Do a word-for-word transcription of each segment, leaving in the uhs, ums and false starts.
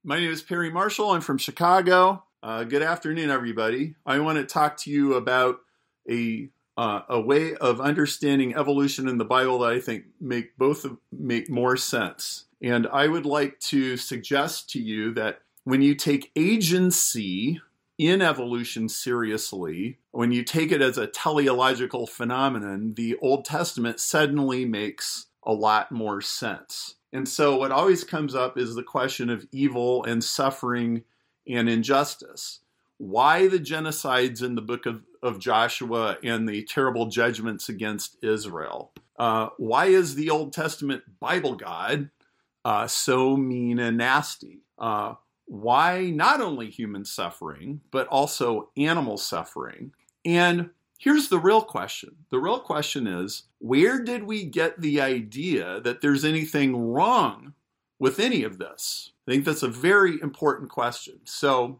My name is Perry Marshall. I'm from Chicago. Uh, good afternoon, everybody. I want to talk to you about a uh, a way of understanding evolution in the Bible that I think make both of, make more sense. And I would like to suggest to you that when you take agency in evolution seriously, when you take it as a teleological phenomenon, the Old Testament suddenly makes a lot more sense. And so what always comes up is the question of evil and suffering and injustice. Why the genocides in the book of, of Joshua and the terrible judgments against Israel? Uh, why is the Old Testament Bible God uh, so mean and nasty? Uh, why not only human suffering, but also animal suffering? And here's the real question. The real question is, where did we get the idea that there's anything wrong with any of this? I think that's a very important question. So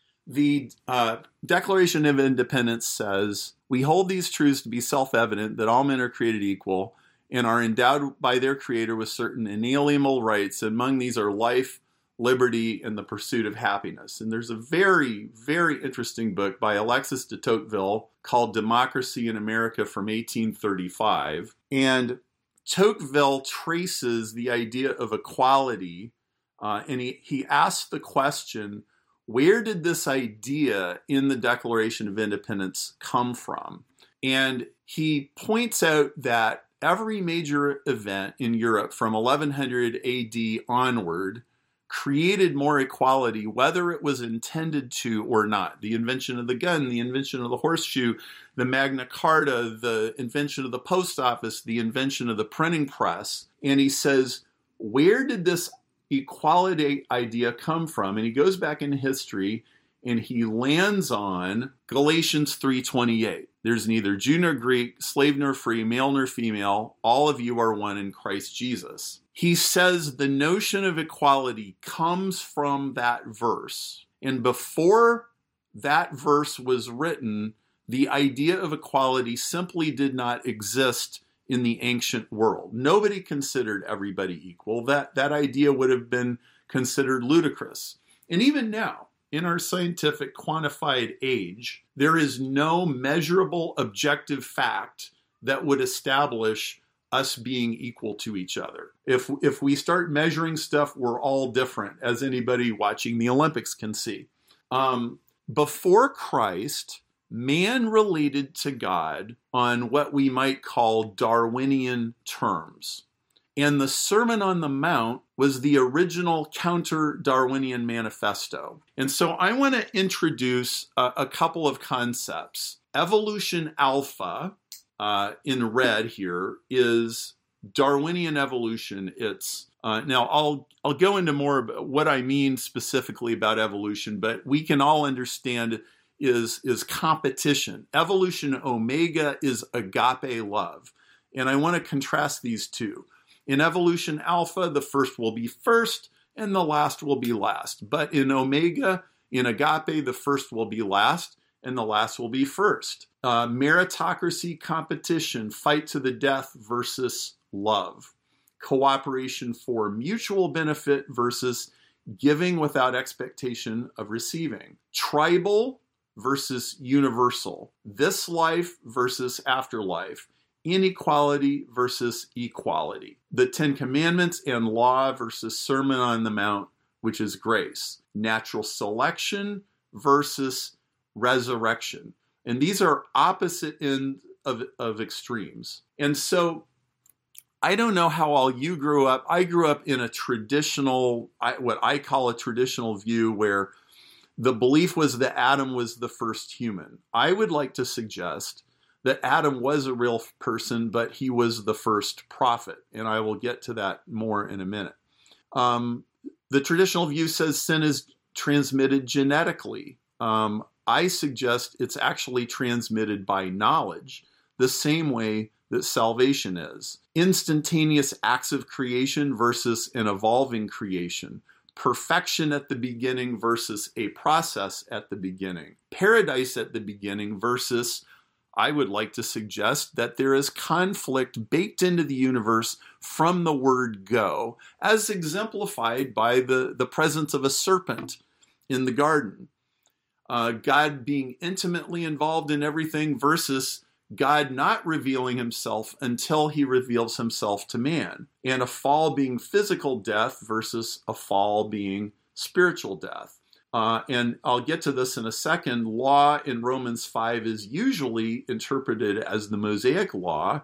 the uh, Declaration of Independence says, we hold these truths to be self-evident that all men are created equal and are endowed by their Creator with certain inalienable rights. Among these are life, liberty, and the pursuit of happiness. And there's a very, very interesting book by Alexis de Tocqueville called Democracy in America from eighteen thirty-five. And Tocqueville traces the idea of equality, uh, and he, he asks the question, where did this idea in the Declaration of Independence come from? And he points out that every major event in Europe from eleven hundred A D onward created more equality, whether it was intended to or not. The invention of the gun, the invention of the horseshoe, the Magna Carta, the invention of the post office, the invention of the printing press. And he says, where did this equality idea come from? And he goes back in history and he lands on Galatians three twenty-eight. There's neither Jew nor Greek, slave nor free, male nor female. All of you are one in Christ Jesus. He says the notion of equality comes from that verse. And before that verse was written, the idea of equality simply did not exist in the ancient world. Nobody considered everybody equal. That, that idea would have been considered ludicrous. And even now, in our scientific quantified age, there is no measurable objective fact that would establish us being equal to each other. If if we start measuring stuff, we're all different, as anybody watching the Olympics can see. Um, before Christ, man related to God on what we might call Darwinian terms. And the Sermon on the Mount was the original counter-Darwinian manifesto. And so I want to introduce a, a couple of concepts. Evolution alpha, Uh, in red here, is Darwinian evolution. It's uh, now I'll I'll go into more about what I mean specifically about evolution, but we can all understand is is competition. Evolution omega is agape love, and I want to contrast these two. In evolution alpha, the first will be first, and the last will be last. But in omega, in agape, the first will be last, and the last will be first. Uh, meritocracy, competition, fight to the death versus love. Cooperation for mutual benefit versus giving without expectation of receiving. Tribal versus universal. This life versus afterlife. Inequality versus equality. The Ten Commandments and law versus Sermon on the Mount, which is grace. Natural selection versus resurrection. And these are opposite ends of, of extremes. And so I don't know how all you grew up. I grew up in a traditional, what I call a traditional view where the belief was that Adam was the first human. I would like to suggest that Adam was a real person, but he was the first prophet. And I will get to that more in a minute. Um, the traditional view says sin is transmitted genetically. Um, I suggest it's actually transmitted by knowledge, the same way that salvation is. Instantaneous acts of creation versus an evolving creation. Perfection at the beginning versus a process at the beginning. Paradise at the beginning versus, I would like to suggest that there is conflict baked into the universe from the word go, as exemplified by the, the presence of a serpent in the garden. Uh, God being intimately involved in everything versus God not revealing himself until he reveals himself to man. And a fall being physical death versus a fall being spiritual death. Uh, and I'll get to this in a second. Law in Romans five is usually interpreted as the Mosaic law.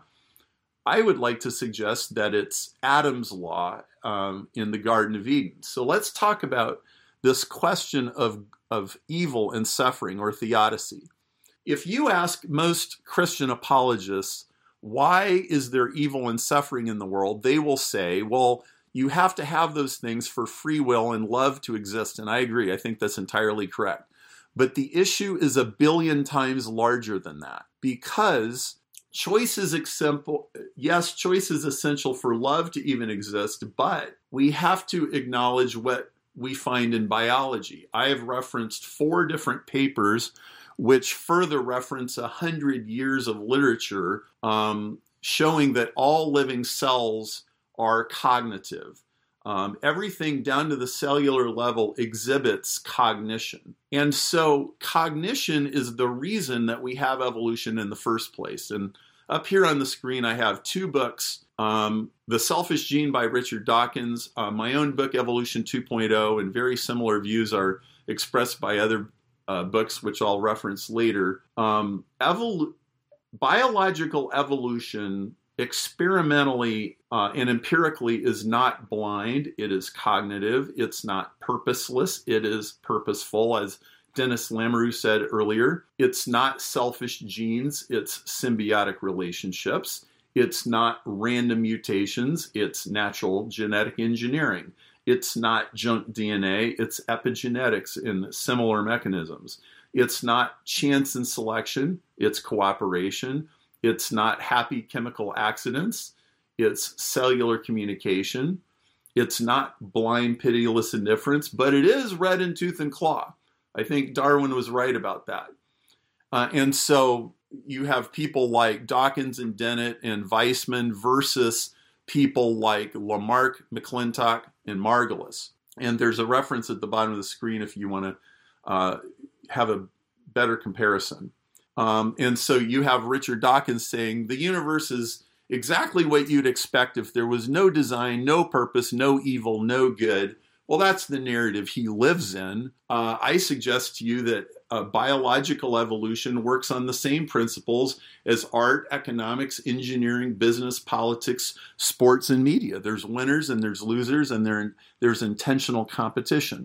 I would like to suggest that it's Adam's law um, in the Garden of Eden. So let's talk about this question of, of evil and suffering, or theodicy. If you ask most Christian apologists, why is there evil and suffering in the world? They will say, well, you have to have those things for free will and love to exist. And I agree. I think that's entirely correct. But the issue is a billion times larger than that, because choice is example. Yes, choice is essential for love to even exist, but we have to acknowledge what we find in biology. I have referenced four different papers which further reference a hundred years of literature um, showing that all living cells are cognitive. Um, everything down to the cellular level exhibits cognition. And so cognition is the reason that we have evolution in the first place. And up here on the screen, I have two books, um, The Selfish Gene by Richard Dawkins, uh, my own book, Evolution two point oh, and very similar views are expressed by other uh, books, which I'll reference later. Um, evol- biological evolution experimentally uh, and empirically is not blind. It is cognitive. It's not purposeless. It is purposeful, as Dennis Lamoureux said earlier. It's not selfish genes. It's symbiotic relationships. It's not random mutations. It's natural genetic engineering. It's not junk D N A. It's epigenetics and similar mechanisms. It's not chance and selection. It's cooperation. It's not happy chemical accidents. It's cellular communication. It's not blind, pitiless indifference, but it is red in tooth and claw. I think Darwin was right about that. Uh, and so you have people like Dawkins and Dennett and Weissman versus people like Lamarck, McClintock, and Margulis. And there's a reference at the bottom of the screen if you want to uh, have a better comparison. Um, and so you have Richard Dawkins saying the universe is exactly what you'd expect if there was no design, no purpose, no evil, no good. Well, that's the narrative he lives in. Uh, I suggest to you that uh, biological evolution works on the same principles as art, economics, engineering, business, politics, sports, and media. There's winners and there's losers, and there, there's intentional competition.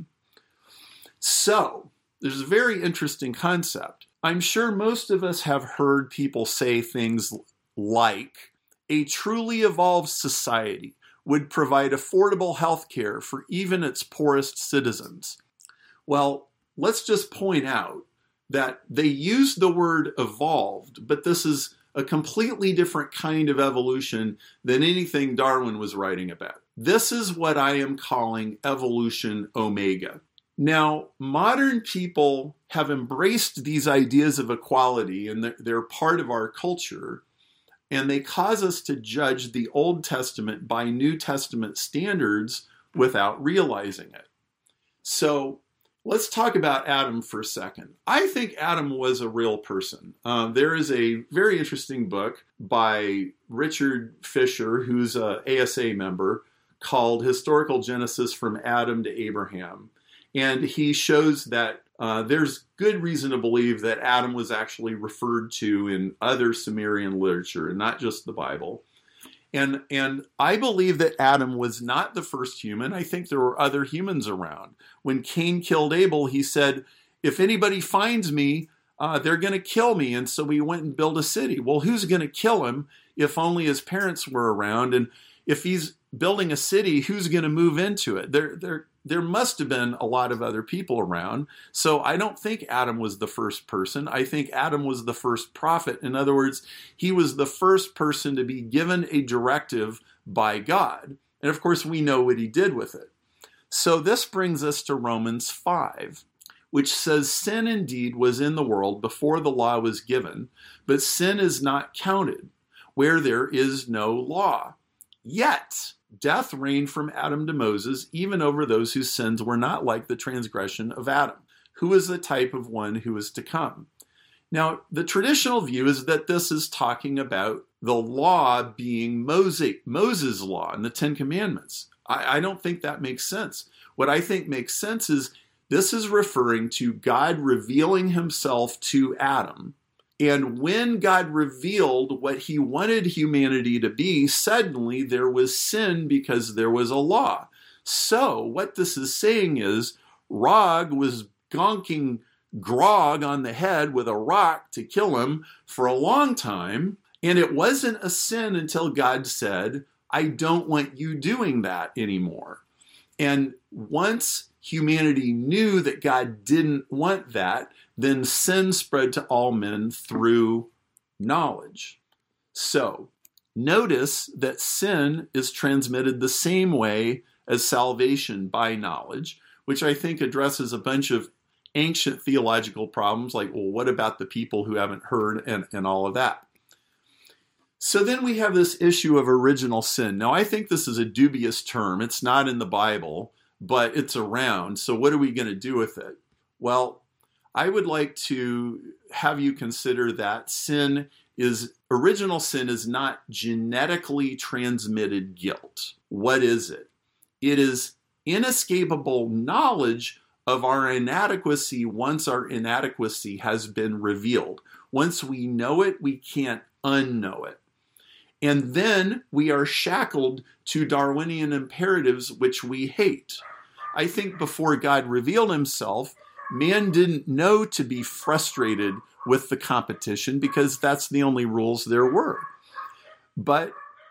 So there's a very interesting concept. I'm sure most of us have heard people say things like, a truly evolved society would provide affordable health care for even its poorest citizens. Well, let's just point out that they use the word evolved, but this is a completely different kind of evolution than anything Darwin was writing about. This is what I am calling evolution omega. Now, modern people have embraced these ideas of equality, and they're part of our culture, and they cause us to judge the Old Testament by New Testament standards without realizing it. So let's talk about Adam for a second. I think Adam was a real person. Uh, there is a very interesting book by Richard Fisher, who's a A S A member, called Historical Genesis from Adam to Abraham. And he shows that uh, there's good reason to believe that Adam was actually referred to in other Sumerian literature, and not just the Bible. And, and I believe that Adam was not the first human. I think there were other humans around. When Cain killed Abel, he said, if anybody finds me, uh, they're going to kill me. And so we went and built a city. Well, who's going to kill him if only his parents were around? And if he's building a city, who's going to move into it? There, there, there must have been a lot of other people around. So I don't think Adam was the first person. I think Adam was the first prophet. In other words, he was the first person to be given a directive by God. And of course, we know what he did with it. So this brings us to Romans five, which says, sin indeed was in the world before the law was given, but sin is not counted where there is no law. Yet, death reigned from Adam to Moses, even over those whose sins were not like the transgression of Adam, who is the type of one who is to come. Now, the traditional view is that this is talking about the law being Moses, Moses' law and the Ten Commandments. I, I don't think that makes sense. What I think makes sense is this is referring to God revealing himself to Adam. And when God revealed what he wanted humanity to be, suddenly there was sin because there was a law. So what this is saying is Rog was gonking Grog on the head with a rock to kill him for a long time. And it wasn't a sin until God said, I don't want you doing that anymore. And once humanity knew that God didn't want that, then sin spread to all men through knowledge. So notice that sin is transmitted the same way as salvation by knowledge, which I think addresses a bunch of ancient theological problems like, well, what about the people who haven't heard and, and all of that? So then we have this issue of original sin. Now, I think this is a dubious term. It's not in the Bible, but it's around. So what are we going to do with it? Well, I would like to have you consider that sin is, original sin is not genetically transmitted guilt. What is it? It is inescapable knowledge of our inadequacy once our inadequacy has been revealed. Once we know it, we can't unknow it. And then we are shackled to Darwinian imperatives, which we hate. I think before God revealed himself, man didn't know to be frustrated with the competition because that's the only rules there were. But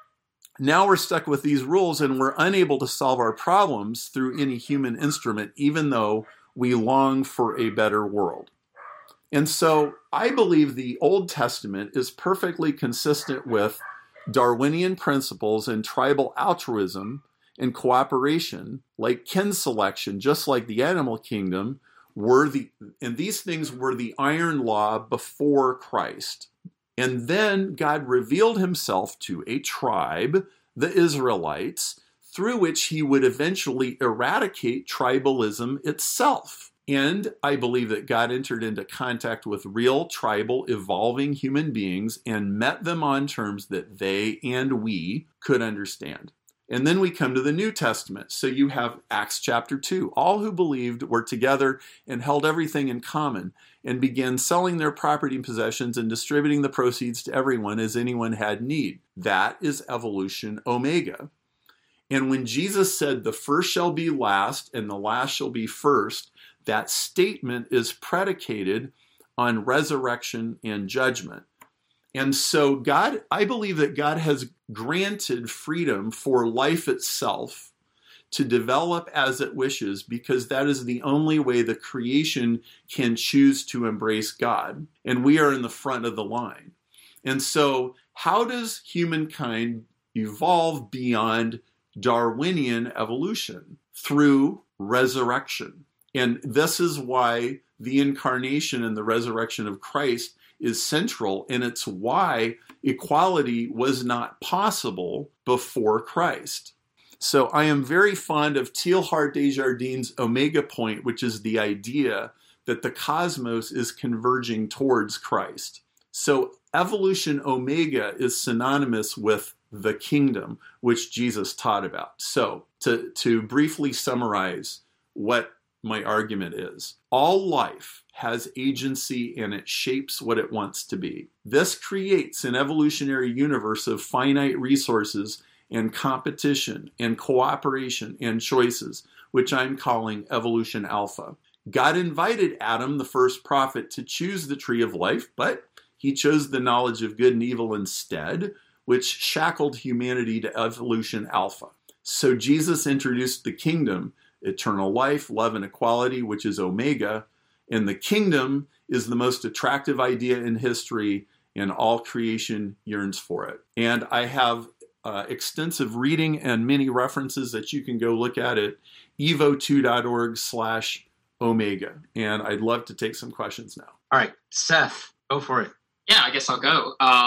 now we're stuck with these rules and we're unable to solve our problems through any human instrument, even though we long for a better world. And so I believe the Old Testament is perfectly consistent with Darwinian principles and tribal altruism and cooperation, like kin selection, just like the animal kingdom, were the, and these things were the iron law before Christ. And then God revealed himself to a tribe, the Israelites, through which he would eventually eradicate tribalism itself. And I believe that God entered into contact with real tribal evolving human beings and met them on terms that they and we could understand. And then we come to the New Testament. So you have Acts chapter two. All who believed were together and held everything in common and began selling their property and possessions and distributing the proceeds to everyone as anyone had need. That is evolution omega. And when Jesus said the first shall be last and the last shall be first, that statement is predicated on resurrection and judgment. And so God, I believe that God has granted freedom for life itself to develop as it wishes, because that is the only way the creation can choose to embrace God. And we are in the front of the line. And so how does humankind evolve beyond Darwinian evolution? Through resurrection. And this is why the incarnation and the resurrection of Christ is central, and it's why equality was not possible before Christ. So I am very fond of Teilhard de Chardin's Omega point, which is the idea that the cosmos is converging towards Christ. So evolution omega is synonymous with the kingdom, which Jesus taught about. So to, to briefly summarize what my argument is, all life has agency and it shapes what it wants to be. This creates an evolutionary universe of finite resources and competition and cooperation and choices, which I'm calling evolution alpha. God invited Adam, the first prophet, to choose the tree of life, but he chose the knowledge of good and evil instead, which shackled humanity to evolution alpha. So Jesus introduced the kingdom, eternal life, love, and equality, which is omega, and the kingdom is the most attractive idea in history, and all creation yearns for it. And I have uh, extensive reading and many references that you can go look at at evo two dot org slash omega. And I'd love to take some questions now. All right, Seth, go for it. Yeah, I guess I'll go. Um,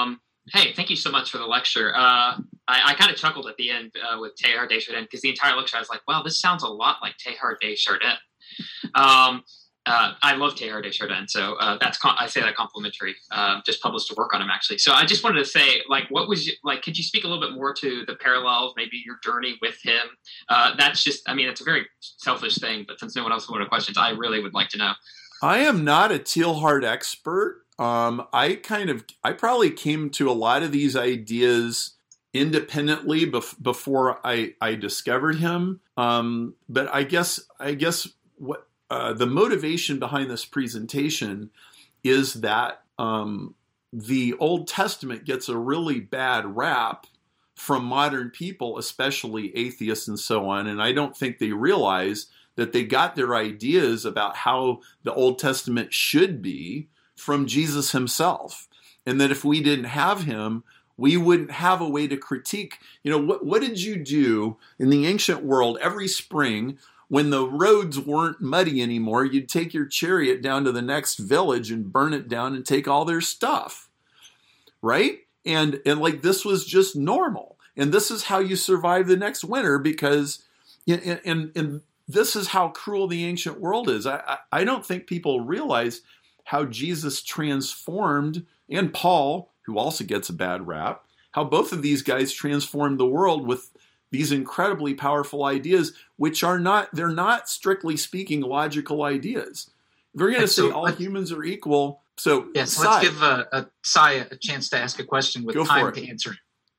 Hey, thank you so much for the lecture. Uh, I, I kind of chuckled at the end uh, with Teilhard de Chardin because the entire lecture I was like, wow, this sounds a lot like Teilhard de Chardin. Um, uh, I love Teilhard de Chardin, so uh, that's com- I say that complimentary. Uh, just published a work on him actually. So I just wanted to say, like, what was you, like? Could you speak a little bit more to the parallels, maybe your journey with him? Uh, that's just, I mean, it's a very selfish thing, but since no one else wanted questions, I really would like to know. I am not a Teilhard expert. Um, I kind of, I probably came to a lot of these ideas independently bef- before I, I discovered him. Um, but I guess, I guess what uh, the motivation behind this presentation is that um, the Old Testament gets a really bad rap from modern people, especially atheists and so on. And I don't think they realize that they got their ideas about how the Old Testament should be from Jesus himself. And that if we didn't have him, we wouldn't have a way to critique. You know, what, what did you do in the ancient world every spring when the roads weren't muddy anymore? You'd take your chariot down to the next village and burn it down and take all their stuff, right? And, and like this was just normal. And this is how you survive the next winter because, and, and, and this is how cruel the ancient world is. I, I, I don't think people realize how Jesus transformed, and Paul, who also gets a bad rap, how both of these guys transformed the world with these incredibly powerful ideas, which are not, they're not strictly speaking logical ideas. If we're going to say so, all humans are equal, so yes, Sai, let's give uh, a Sai a chance to ask a question with time to answer.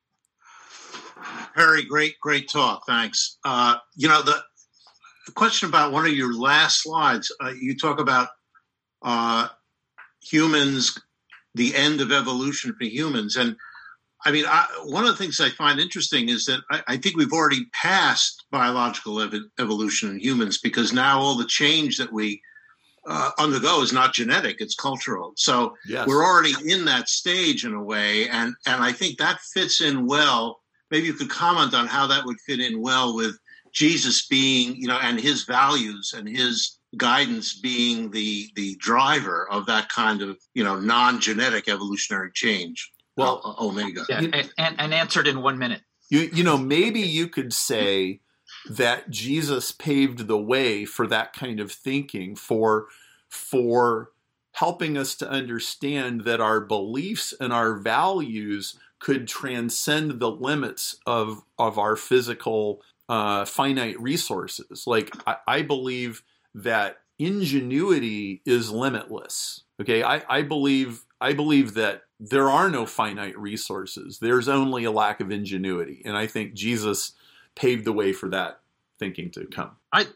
Harry, great, great talk. Thanks. Uh, you know, the, the question about one of your last slides, uh, you talk about uh, humans, the end of evolution for humans. And I mean, I, one of the things I find interesting is that I, I think we've already passed biological ev- evolution in humans because now all the change that we uh, undergo is not genetic, it's cultural. So yes. We're already in that stage in a way. And, and I think that fits in well. Maybe you could comment on how that would fit in well with Jesus being, you know, and his values and his guidance being the the driver of that kind of, you know, non-genetic evolutionary change. Well, uh, Omega. Yeah, you, and, and answered in one minute. You you know, maybe you could say that Jesus paved the way for that kind of thinking, for for helping us to understand that our beliefs and our values could transcend the limits of of our physical uh, finite resources. Like I, I believe that ingenuity is limitless. Okay, I, I believe I believe that there are no finite resources. There's only a lack of ingenuity, and I think Jesus paved the way for that thinking to come. I